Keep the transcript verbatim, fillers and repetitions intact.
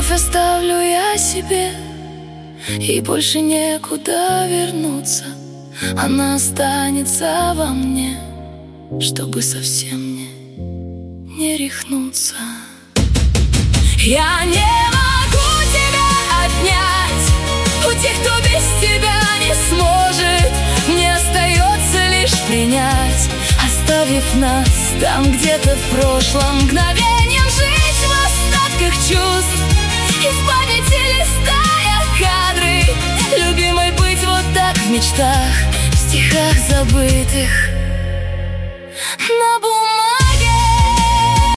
Любовь оставлю я себе, и больше некуда вернуться. Она останется во мне, чтобы совсем не, не рехнуться. Я не могу тебя отнять у тех, кто без тебя не сможет. Мне остается лишь принять, оставив нас там где-то в прошлом, мгновением жить в остатках чувств и в памяти листая кадры. Любимой быть вот так в мечтах, в стихах забытых.